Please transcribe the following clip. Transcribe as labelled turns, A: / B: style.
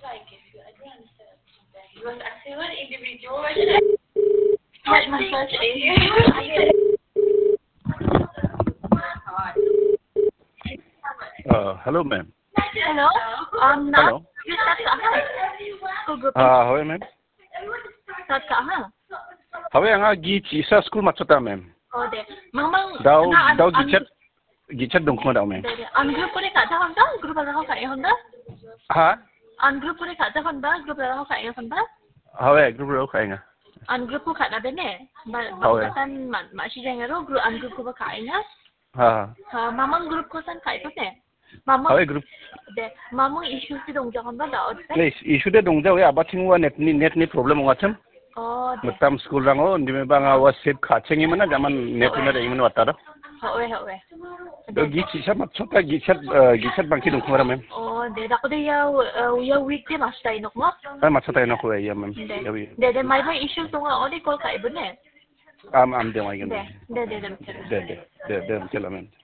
A: It was actually one individual. What massage
B: Hello, ma'am.
A: Hello?
B: Hello.
A: You start ka ha? School group.
B: How ma'am?
A: Start ka ha?
B: How ang isa school matchota, ma'am?
A: Oh, de. Mamang
B: Daw gichat dong ko daw, ma'am.
A: An group ko ni ka ta honda? Group ala ko ka honda?
B: Ha?
A: An group ko ni ka ta honda? Group ala ko ka honda?
B: How group ro ka nga?
A: An group ko ka na din eh. Ba kan ma si jeng ro group an group ko ba ka nga? Ha, mamang group ko san ka ito ne. Mamang
B: How group?
A: De, mamang issue si dong ja honda da odse.
B: Please, issue de dong jaw ya bating wa net ni problem ngacham.
A: Oh, de.
B: Mutam school rango ndi me banga wa save kachengi mana zaman net na de mana watara.
A: Howe.
B: Do gicha matchota gichat bangki dong ko ma'am.
A: Oh, de ako de ya week de mas tayo mo.
B: Ay matchota no ko ya ma'am.
A: De may issue to nga odi call ka ibo ne.
B: Am de wa gan.
A: De.
B: De ma'am.